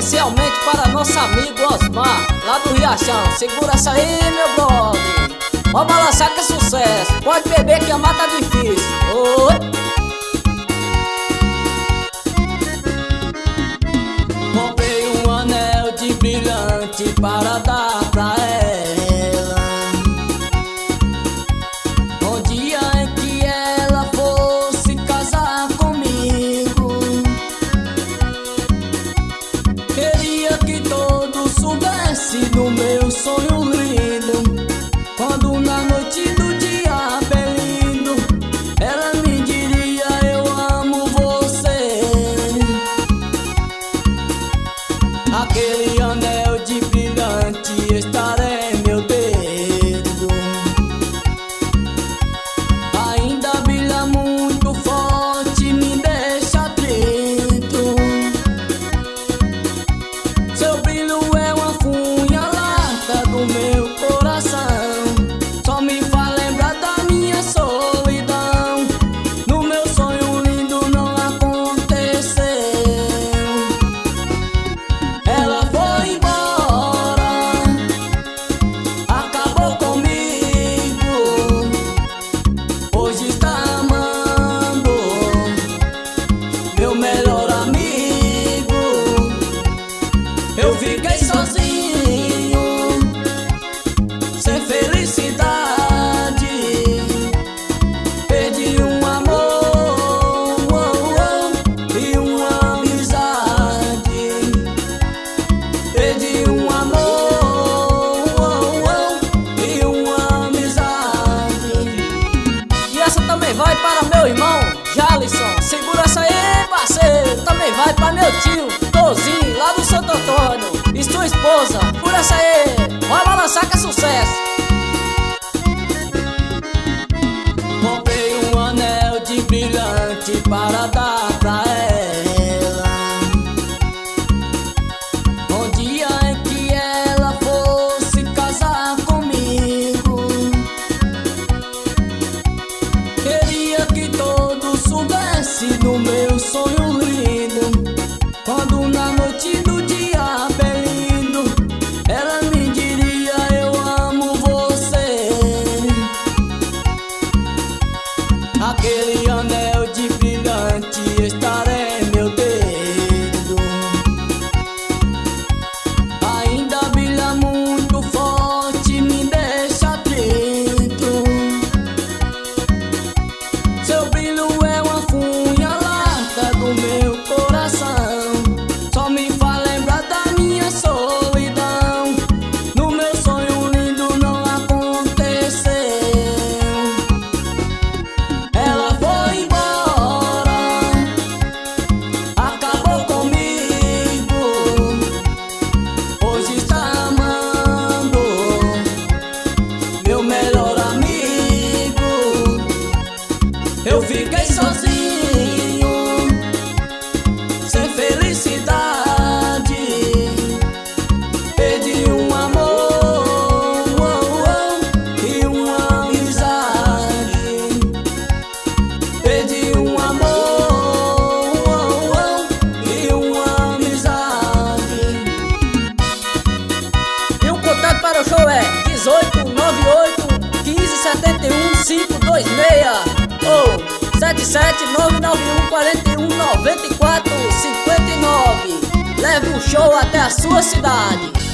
especialmente para nosso amigo Osmar, lá do Riachão. Segura essa aí, meu brother. Pode balançar que é sucesso. Pode beber que a mata tá difícil. Oi. Comprei um anel de brilhante para dar pra ela, no dia em que ela fosse casar comigo. Queria que todos soubessem do meu sonho lindo, quando na noite do dia bem lindo ela me diria: eu amo você. Aquele anel de brilhante estará em meu dedo, ainda brilha muito forte, me deixa atrito. Seu brilho é uma funhalada do meu coração, só me faz lembrar da minha solidão. No meu sonho lindo não aconteceu. Ela foi embora, acabou comigo, hoje está amando meu melhor amigo. Eu fiquei sozinho, sem felicidade, perdi um amor e uma amizade. Perdi um amor e uma amizade. E essa também vai para meu irmão Jalisson. Segura essa aí, parceiro. Também vai para meu tio Tozinho, lá do Santo Antônio, e sua esposa. Por essa aí, vai balançar que é sucesso. Comprei um anel de brilhante para dar pra ela, no dia em que ela fosse casar comigo. Queria que todos soubessem do meu sonho lindo, quando na noite do dia bem lindo ela me diria: eu amo você. Aquele anel de brilhante estará em meu dedo, ainda brilha muito forte, me deixa atrito. Seu brilho é uma funhalada do meu coração, só me faz lembrar da minha solidão. No meu sonho lindo não aconteceu. Ela foi embora, acabou comigo, hoje está amando meu melhor amigo. Eu fiquei sozinho, sem felicidade, perdi um amor e uma amizade. Perdi um amor e uma amizade. E o contato para o show é 1898 1571 526 ou 77991 41 94 59. Leve o show até a sua cidade.